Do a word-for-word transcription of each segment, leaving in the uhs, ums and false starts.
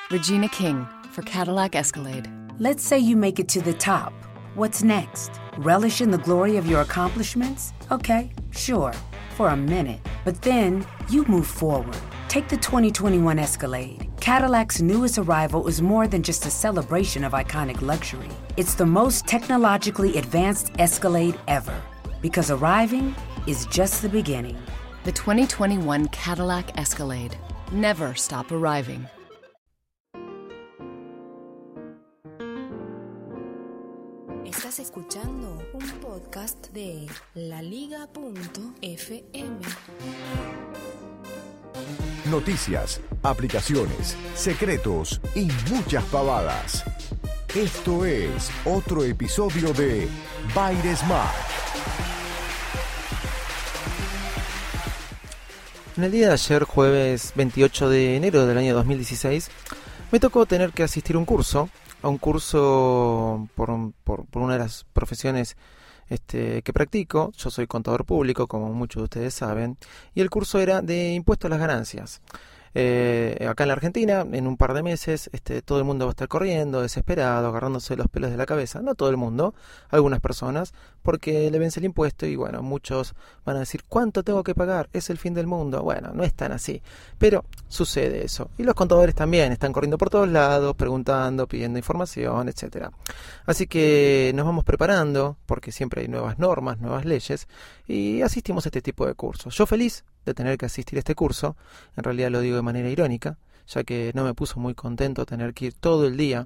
Regina King for Cadillac Escalade. Let's say you make it to the top. What's next? Relish in the glory of your accomplishments? Okay, sure, for a minute. But then you move forward. Take the twenty twenty-one Escalade. Cadillac's newest arrival is more than just a celebration of iconic luxury. It's the most technologically advanced Escalade ever. Because arriving is just the beginning. The twenty twenty-one Cadillac Escalade. Never stop arriving. Estás escuchando un podcast de la liga punto efe eme. Noticias, aplicaciones, secretos y muchas pavadas. Esto es otro episodio de Baires Smart. En el día de ayer, jueves veintiocho de enero del año dos mil dieciséis, me tocó tener que asistir a un curso, a un curso por, por, por una de las profesiones este, que practico. Yo soy contador público, como muchos de ustedes saben, y el curso era de impuesto a las ganancias. Eh, acá en la Argentina, en un par de meses, este, todo el mundo va a estar corriendo, desesperado, agarrándose los pelos de la cabeza. No todo el mundo, algunas personas, porque le vence el impuesto y bueno, muchos van a decir, ¿cuánto tengo que pagar? Es el fin del mundo. Bueno, no es tan así, pero sucede eso. Y los contadores también están corriendo por todos lados, preguntando, pidiendo información, etcétera. Así que nos vamos preparando, porque siempre hay nuevas normas, nuevas leyes, y asistimos a este tipo de cursos. Yo feliz de tener que asistir a este curso, en realidad lo digo de manera irónica, ya que no me puso muy contento tener que ir todo el día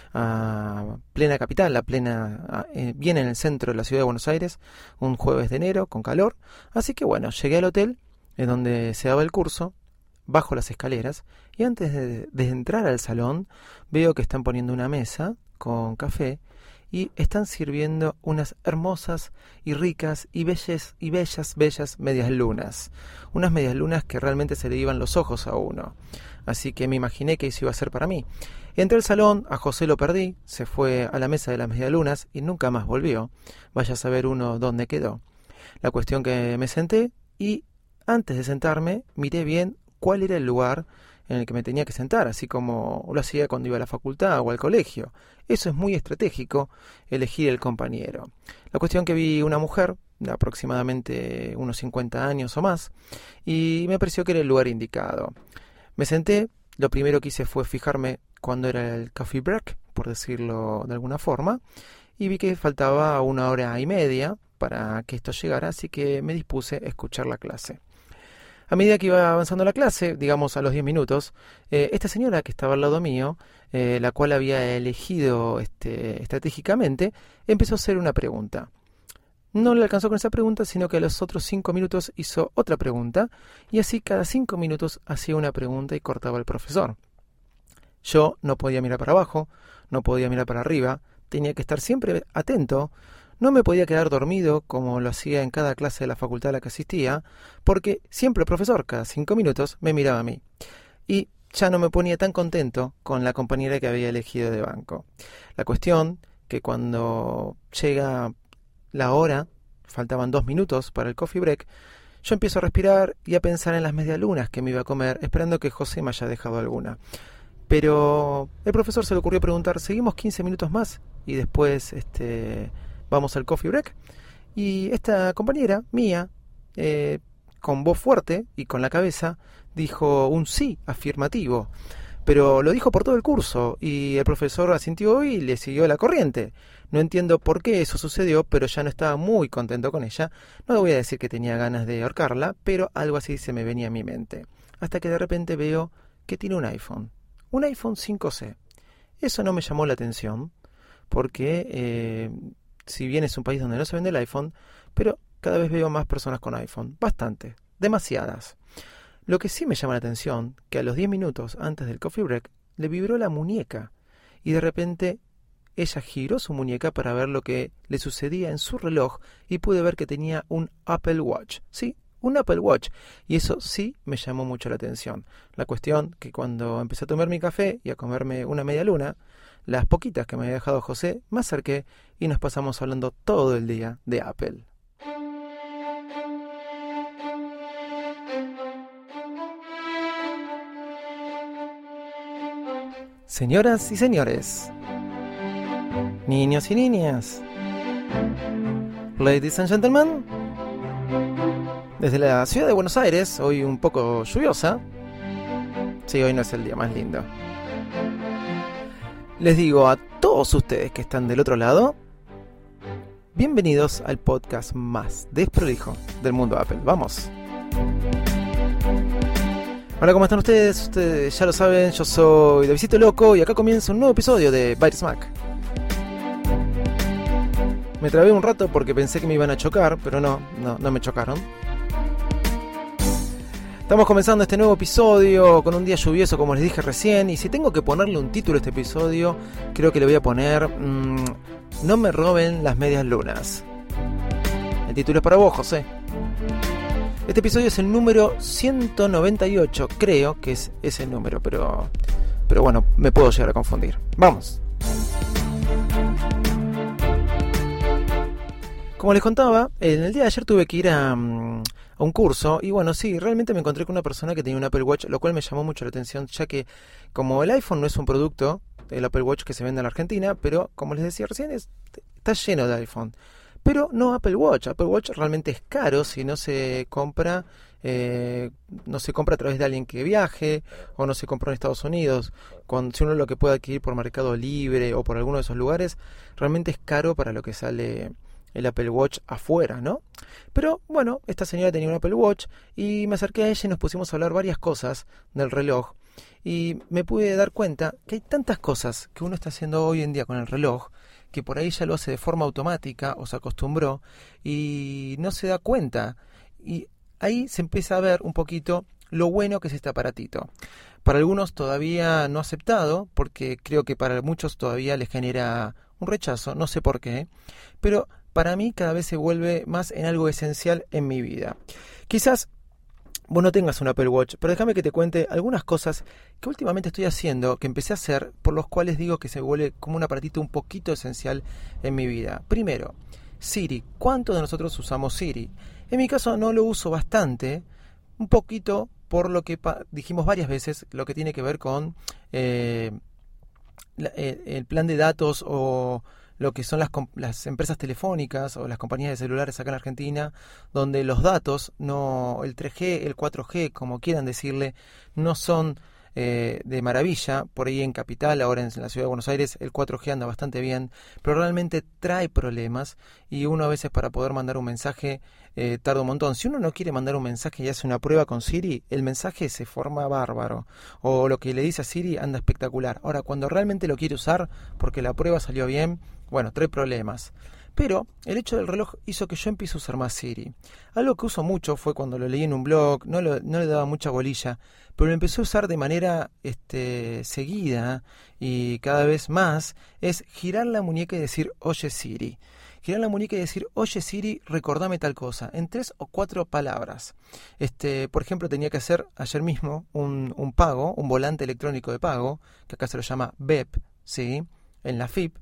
a plena capital, a plena, a, eh, bien en el centro de la ciudad de Buenos Aires, un jueves de enero con calor. Así que bueno, llegué al hotel en donde se daba el curso, bajo las escaleras, y antes de, de entrar al salón veo que están poniendo una mesa con café y están sirviendo unas hermosas y ricas y bellas y bellas, bellas medias lunas. Unas medias lunas que realmente se le iban los ojos a uno. Así que me imaginé que eso iba a ser para mí. Entré al salón, a José lo perdí, se fue a la mesa de las medias lunas y nunca más volvió. Vaya a saber uno dónde quedó. La cuestión que me senté y antes de sentarme miré bien cuál era el lugar en el que me tenía que sentar, así como lo hacía cuando iba a la facultad o al colegio. Eso es muy estratégico, elegir el compañero. La cuestión que vi una mujer de aproximadamente unos cincuenta años o más, y me pareció que era el lugar indicado. Me senté, lo primero que hice fue fijarme cuándo era el coffee break, por decirlo de alguna forma, y vi que faltaba una hora y media para que esto llegara, así que me dispuse a escuchar la clase. A medida que iba avanzando la clase, digamos a los diez minutos, eh, esta señora que estaba al lado mío, eh, la cual había elegido este, estratégicamente, empezó a hacer una pregunta. No le alcanzó con esa pregunta, sino que a los otros cinco minutos hizo otra pregunta, y así cada cinco minutos hacía una pregunta y cortaba al profesor. Yo no podía mirar para abajo, no podía mirar para arriba, tenía que estar siempre atento. No me podía quedar dormido como lo hacía en cada clase de la facultad a la que asistía, porque siempre el profesor, cada cinco minutos, me miraba a mí. Y ya no me ponía tan contento con la compañera que había elegido de banco. La cuestión que cuando llega la hora, faltaban dos minutos para el coffee break, yo empiezo a respirar y a pensar en las medialunas que me iba a comer, esperando que José me haya dejado alguna. Pero el profesor se le ocurrió preguntar, ¿seguimos quince minutos más? Y después, este... vamos al coffee break. Y esta compañera mía, eh, con voz fuerte y con la cabeza, dijo un sí afirmativo. Pero lo dijo por todo el curso y el profesor asintió y le siguió la corriente. No entiendo por qué eso sucedió, pero ya no estaba muy contento con ella. No voy a decir que tenía ganas de ahorcarla, pero algo así se me venía a mi mente. Hasta que de repente veo que tiene un iPhone. Un iPhone cinco ce. Eso no me llamó la atención, porque... Eh, si bien es un país donde no se vende el iPhone, pero cada vez veo más personas con iPhone. Bastante. Demasiadas. Lo que sí me llama la atención, que a los diez minutos antes del coffee break, le vibró la muñeca. Y de repente, ella giró su muñeca para ver lo que le sucedía en su reloj y pude ver que tenía un Apple Watch. Sí, un Apple Watch. Y eso sí me llamó mucho la atención. La cuestión que cuando empecé a tomar mi café y a comerme una media luna, las poquitas que me había dejado José, me acerqué y nos pasamos hablando todo el día de Apple. Señoras y señores, niños y niñas, ladies and gentlemen, desde la ciudad de Buenos Aires, hoy un poco lluviosa, sí, hoy no es el día más lindo, les digo a todos ustedes que están del otro lado, bienvenidos al podcast más desprolijo del mundo Apple. ¡Vamos! Hola, ¿cómo están ustedes? Ustedes ya lo saben, yo soy Davidito Loco y acá comienza un nuevo episodio de Bytes Mac. Me trabé un rato porque pensé que me iban a chocar, pero no, no, no me chocaron. Estamos comenzando este nuevo episodio con un día lluvioso, como les dije recién, y si tengo que ponerle un título a este episodio, creo que le voy a poner mmm, No me roben las medias lunas. El título es para vos, José. Este episodio es el número ciento noventa y ocho, creo que es ese número, pero, pero bueno, me puedo llegar a confundir. ¡Vamos! Como les contaba, en el día de ayer tuve que ir a, a un curso y bueno, sí, realmente me encontré con una persona que tenía un Apple Watch, lo cual me llamó mucho la atención, ya que como el iPhone no es un producto, el Apple Watch que se vende en la Argentina, pero como les decía recién, es, está lleno de iPhone. Pero no Apple Watch. Apple Watch realmente es caro si no se compra, eh, no se compra a través de alguien que viaje o no se compró en Estados Unidos. Cuando, si uno lo que puede adquirir por Mercado Libre o por alguno de esos lugares, realmente es caro para lo que sale el Apple Watch afuera, ¿no? Pero bueno, esta señora tenía un Apple Watch y me acerqué a ella y nos pusimos a hablar varias cosas del reloj. Y me pude dar cuenta que hay tantas cosas que uno está haciendo hoy en día con el reloj que por ahí ya lo hace de forma automática o se acostumbró y no se da cuenta. Y ahí se empieza a ver un poquito lo bueno que es este aparatito. Para algunos todavía no aceptado, porque creo que para muchos todavía les genera un rechazo, no sé por qué, pero para mí cada vez se vuelve más en algo esencial en mi vida. Quizás vos no tengas un Apple Watch, pero déjame que te cuente algunas cosas que últimamente estoy haciendo, que empecé a hacer, por los cuales digo que se vuelve como un aparatito un poquito esencial en mi vida. Primero, Siri. ¿Cuántos de nosotros usamos Siri? En mi caso no lo uso bastante, un poquito por lo que pa- dijimos varias veces, lo que tiene que ver con eh, la, eh, el plan de datos o lo que son las, las empresas telefónicas o las compañías de celulares acá en Argentina, donde los datos, no el tres G, el cuatro G, como quieran decirle, no son eh, de maravilla. Por ahí en Capital, ahora en la ciudad de Buenos Aires, el cuatro G anda bastante bien, pero realmente trae problemas y uno a veces para poder mandar un mensaje eh, tarda un montón. Si uno no quiere mandar un mensaje y hace una prueba con Siri, el mensaje se forma bárbaro, o lo que le dice a Siri anda espectacular. Ahora, cuando realmente lo quiere usar, porque la prueba salió bien, bueno, trae problemas. Pero el hecho del reloj hizo que yo empiece a usar más Siri. Algo que uso mucho fue cuando lo leí en un blog, no, lo, no le daba mucha bolilla, pero lo empecé a usar de manera este, seguida y cada vez más, es girar la muñeca y decir, oye Siri. Girar la muñeca y decir, oye Siri, recordame tal cosa, en tres o cuatro palabras. Este, por ejemplo, tenía que hacer ayer mismo un, un pago, un volante electrónico de pago, que acá se lo llama B E P, ¿sí? En la F I P.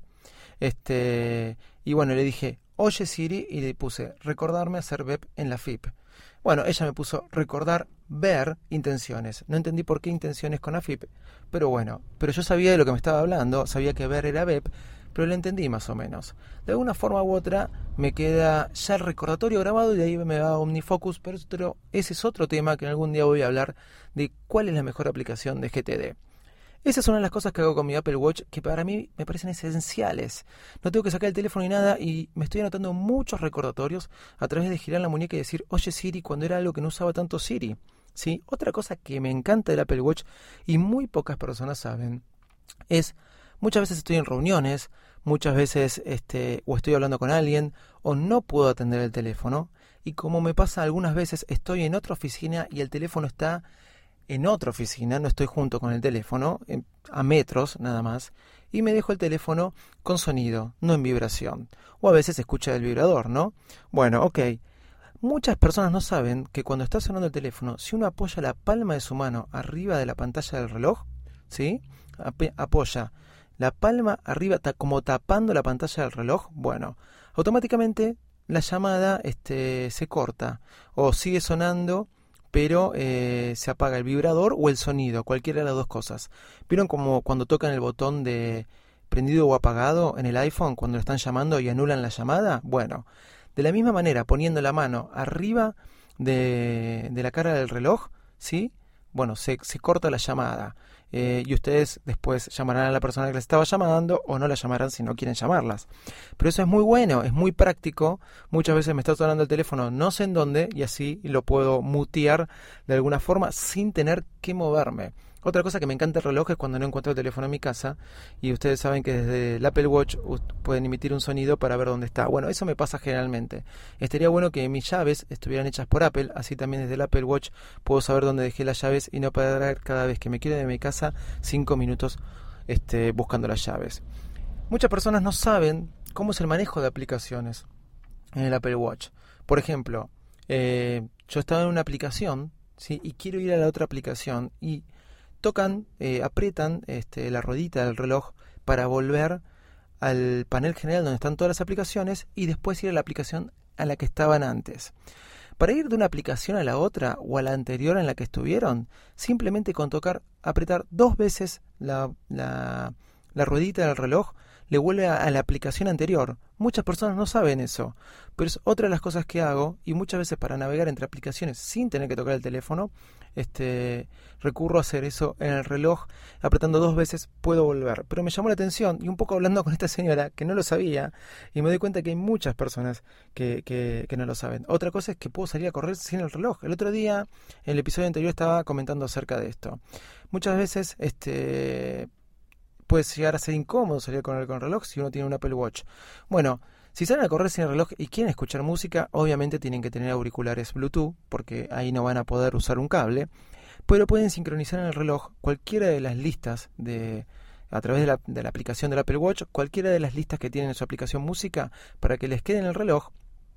Este, y bueno, le dije, oye Siri, y le puse, recordarme hacer B E P en la F I P. Bueno, ella me puso, recordar, ver, intenciones. No entendí por qué intenciones con la F I P, pero bueno, pero yo sabía de lo que me estaba hablando, sabía que ver era B E P, pero lo entendí más o menos. De alguna forma u otra me queda ya el recordatorio grabado y de ahí me va a OmniFocus, pero ese es otro tema que algún día voy a hablar de cuál es la mejor aplicación de G T D. Esas son las cosas que hago con mi Apple Watch que para mí me parecen esenciales. No tengo que sacar el teléfono ni nada y me estoy anotando muchos recordatorios a través de girar la muñeca y decir, oye Siri, cuando era algo que no usaba tanto Siri. ¿Sí? Otra cosa que me encanta del Apple Watch y muy pocas personas saben es, muchas veces estoy en reuniones, muchas veces este, o estoy hablando con alguien o no puedo atender el teléfono y como me pasa algunas veces estoy en otra oficina y el teléfono está en otra oficina, no estoy junto con el teléfono, a metros nada más, y me dejo el teléfono con sonido, no en vibración. O a veces escucha el vibrador, ¿no? Bueno, ok. Muchas personas no saben que cuando está sonando el teléfono, si uno apoya la palma de su mano arriba de la pantalla del reloj, ¿sí? Ap- apoya la palma arriba, ta- como tapando la pantalla del reloj, bueno, automáticamente la llamada este, se corta o sigue sonando pero eh, se apaga el vibrador o el sonido, cualquiera de las dos cosas. ¿Vieron como cuando tocan el botón de prendido o apagado en el iPhone cuando lo están llamando y anulan la llamada? Bueno, de la misma manera, poniendo la mano arriba de, de la cara del reloj, ¿sí? Bueno, se, se corta la llamada. Eh, y ustedes después llamarán a la persona que les estaba llamando o no la llamarán si no quieren llamarlas. Pero eso es muy bueno, es muy práctico. Muchas veces me está sonando el teléfono no sé en dónde y así lo puedo mutear de alguna forma sin tener que moverme. Otra cosa que me encanta el reloj es cuando no encuentro el teléfono en mi casa y ustedes saben que desde el Apple Watch pueden emitir un sonido para ver dónde está. Bueno, eso me pasa generalmente. Estaría bueno que mis llaves estuvieran hechas por Apple, así también desde el Apple Watch puedo saber dónde dejé las llaves y no perder cada vez que me quiero de mi casa cinco minutos este, buscando las llaves. Muchas personas no saben cómo es el manejo de aplicaciones en el Apple Watch. Por ejemplo, eh, yo estaba en una aplicación, ¿sí? Y quiero ir a la otra aplicación y tocan, eh, aprietan este, la ruedita del reloj para volver al panel general donde están todas las aplicaciones y después ir a la aplicación a la que estaban antes. Para ir de una aplicación a la otra o a la anterior en la que estuvieron, simplemente con tocar, apretar dos veces la, la, la ruedita del reloj, le vuelve a, a la aplicación anterior. Muchas personas no saben eso, pero es otra de las cosas que hago y muchas veces para navegar entre aplicaciones sin tener que tocar el teléfono, este, recurro a hacer eso en el reloj, apretando dos veces puedo volver. Pero me llamó la atención y un poco hablando con esta señora que no lo sabía y me doy cuenta que hay muchas personas que, que, que no lo saben. Otra cosa es que puedo salir a correr sin el reloj. El otro día, en el episodio anterior estaba comentando acerca de esto. Muchas veces este puede llegar a ser incómodo salir con el, con el reloj si uno tiene un Apple Watch. Bueno, si salen a correr sin el reloj y quieren escuchar música, obviamente tienen que tener auriculares Bluetooth, porque ahí no van a poder usar un cable, pero pueden sincronizar en el reloj cualquiera de las listas de a través de la, de la aplicación del Apple Watch, cualquiera de las listas que tienen en su aplicación música, para que les quede en el reloj,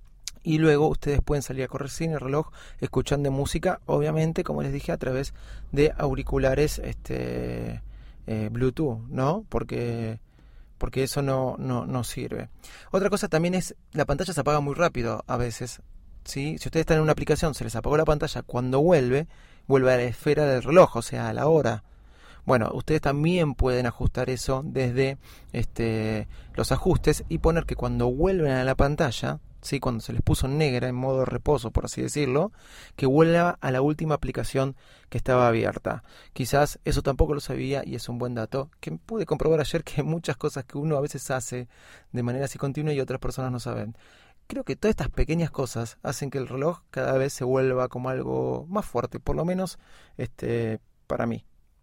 y luego ustedes pueden salir a correr sin el reloj escuchando música, obviamente, como les dije, a través de auriculares este Eh, Bluetooth, ¿no? Porque porque eso no, no, no sirve. Otra cosa también es, la pantalla se apaga muy rápido a veces, ¿sí? Si ustedes están en una aplicación, se les apagó la pantalla, cuando vuelve, vuelve a la esfera del reloj, o sea, a la hora. Bueno, ustedes también pueden ajustar eso desde este, los ajustes y poner que cuando vuelven a la pantalla, ¿sí? Cuando se les puso negra en modo reposo, por así decirlo, que vuelva a la última aplicación que estaba abierta. Quizás eso tampoco lo sabía y es un buen dato que pude comprobar ayer, que muchas cosas que uno a veces hace de manera así continua y otras personas no saben. Creo que todas estas pequeñas cosas hacen que el reloj cada vez se vuelva como algo más fuerte, por lo menos este, para mí.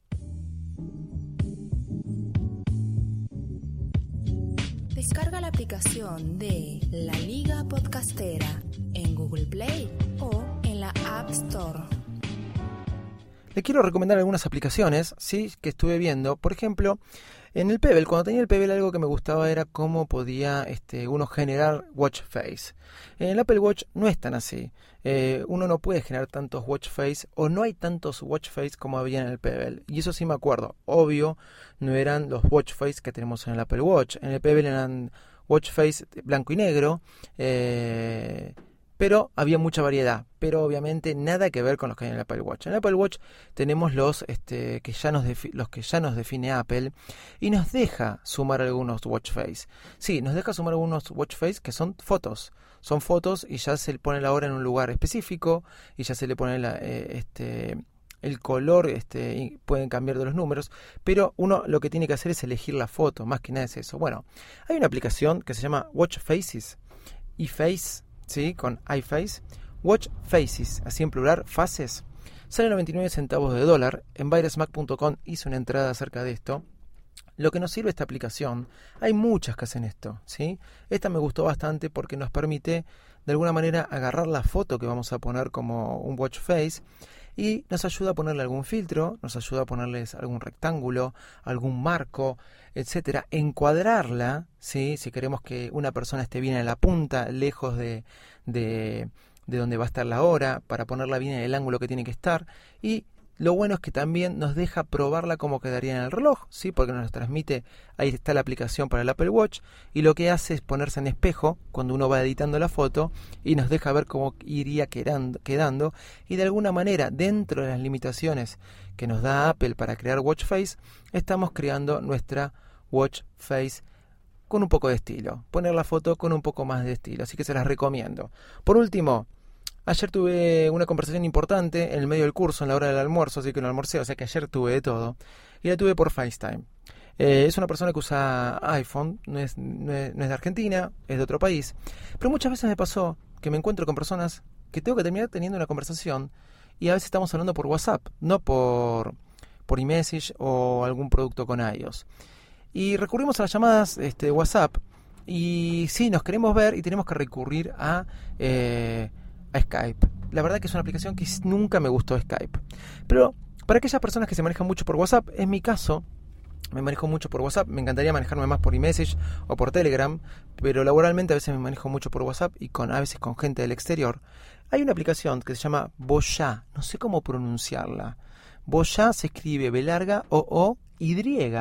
Descarga la aplicación de La Liga Podcastera en Google Play o en la App Store. Le quiero recomendar algunas aplicaciones, sí, que estuve viendo. Por ejemplo, en el Pebble, cuando tenía el Pebble, algo que me gustaba era cómo podía este, uno generar watch face. En el Apple Watch no es tan así. Eh, uno no puede generar tantos watch face, o no hay tantos watch face como había en el Pebble. Y eso sí me acuerdo. Obvio, no eran los watch face que tenemos en el Apple Watch. En el Pebble eran watch face blanco y negro. Eh... Pero había mucha variedad, pero obviamente nada que ver con los que hay en el Apple Watch. En el Apple Watch tenemos los, este, que ya nos defi- los que ya nos define Apple y nos deja sumar algunos watch face. Sí, nos deja sumar algunos watch face que son fotos. Son fotos y ya se le pone la hora en un lugar específico y ya se le pone la, eh, este, el color, este, y pueden cambiar de los números, pero uno lo que tiene que hacer es elegir la foto, más que nada es eso. Bueno, hay una aplicación que se llama Watch Faces, iFace, ¿sí? Con iFace, Watch Faces, así en plural, faces, sale noventa y nueve centavos de dólar. En virus mac punto com hice una entrada acerca de esto. Lo que nos sirve esta aplicación, hay muchas que hacen esto, ¿sí? Esta me gustó bastante porque nos permite de alguna manera agarrar la foto que vamos a poner como un watch face y nos ayuda a ponerle algún filtro, nos ayuda a ponerles algún rectángulo, algún marco, etcétera, encuadrarla, ¿sí? Si queremos que una persona esté bien en la punta, lejos de, de, de donde va a estar la hora, para ponerla bien en el ángulo que tiene que estar, y Lo bueno es que también nos deja probarla como quedaría en el reloj, ¿sí? Porque nos transmite, ahí está la aplicación para el Apple Watch, y lo que hace es ponerse en espejo cuando uno va editando la foto y nos deja ver cómo iría quedando, quedando y de alguna manera, dentro de las limitaciones que nos da Apple para crear Watch Face, estamos creando nuestra Watch Face con un poco de estilo, poner la foto con un poco más de estilo, así que se las recomiendo. Por último, ayer tuve una conversación importante en el medio del curso, en la hora del almuerzo, así que no almorcé, o sea que ayer tuve de todo, y la tuve por FaceTime. Eh, es una persona que usa iPhone, no es, no, es, no es de Argentina, es de otro país, pero muchas veces me pasó que me encuentro con personas que tengo que terminar teniendo una conversación y a veces estamos hablando por WhatsApp, no por, por iMessage o algún producto con iOS. Y recurrimos a las llamadas este, de WhatsApp y sí, nos queremos ver y tenemos que recurrir a... Eh, a Skype. La verdad que es una aplicación que nunca me gustó Skype. Pero para aquellas personas que se manejan mucho por WhatsApp, en mi caso, me manejo mucho por WhatsApp, me encantaría manejarme más por iMessage o por Telegram, pero laboralmente a veces me manejo mucho por WhatsApp y con a veces con gente del exterior. Hay una aplicación que se llama Boya, no sé cómo pronunciarla. Boya se escribe B larga O O Y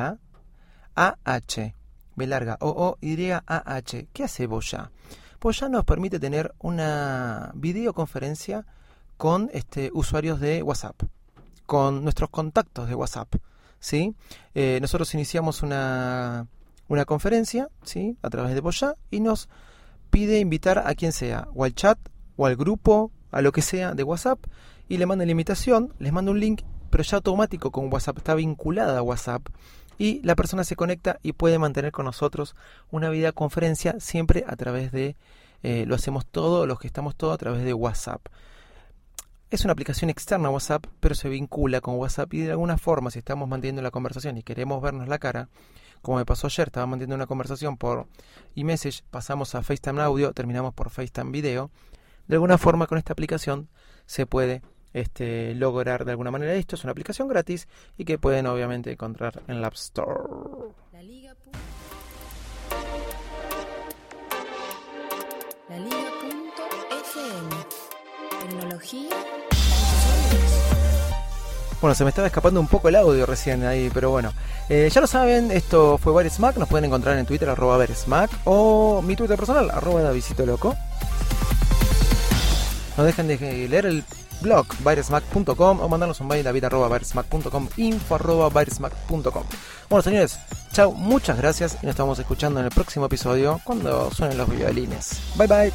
A H. B larga O O Y A H. ¿Qué hace Boya? Pues ya nos permite tener una videoconferencia con este, usuarios de WhatsApp, con nuestros contactos de WhatsApp, ¿sí? Eh, nosotros iniciamos una, una conferencia, ¿sí? A través de Boya y nos pide invitar a quien sea, o al chat, o al grupo, a lo que sea de WhatsApp, y le manda la invitación, les manda un link, pero ya automático con WhatsApp, está vinculada a WhatsApp, y la persona se conecta y puede mantener con nosotros una videoconferencia siempre a través de, eh, lo hacemos todo, los que estamos todos a través de WhatsApp. Es una aplicación externa a WhatsApp, pero se vincula con WhatsApp y de alguna forma, si estamos manteniendo la conversación y queremos vernos la cara, como me pasó ayer, estaba manteniendo una conversación por iMessage, pasamos a FaceTime Audio, terminamos por FaceTime Video, de alguna forma con esta aplicación se puede Este, lograr de alguna manera esto. Es una aplicación gratis y que pueden obviamente encontrar en la App Store. La Liga. La Liga punto F M. Tecnología. Bueno, se me estaba escapando un poco el audio recién ahí, pero bueno. Eh, ya lo saben, esto fue Baresmack. Nos pueden encontrar en Twitter, arroba Baresmack, o mi Twitter personal, arroba Davidito Loco. No dejen de leer el blog baresmack punto com o mandarnos un mail david arroba baresmack punto com, info arroba baresmack punto com. Bueno, señores, chao, muchas gracias y nos estamos escuchando en el próximo episodio cuando suenen los violines. Bye bye.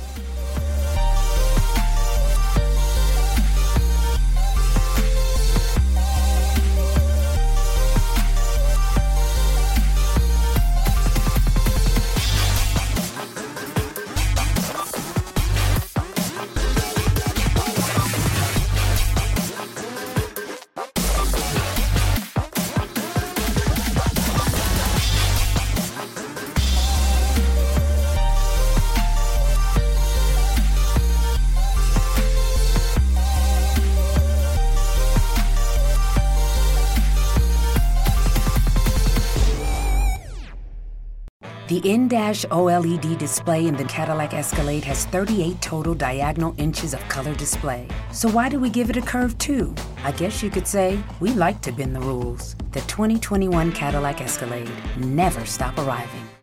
The in-dash OLED display in the Cadillac Escalade has thirty-eight total diagonal inches of color display. So why do we give it a curve too? I guess you could say we like to bend the rules. The twenty twenty-one Cadillac Escalade. Never stop arriving.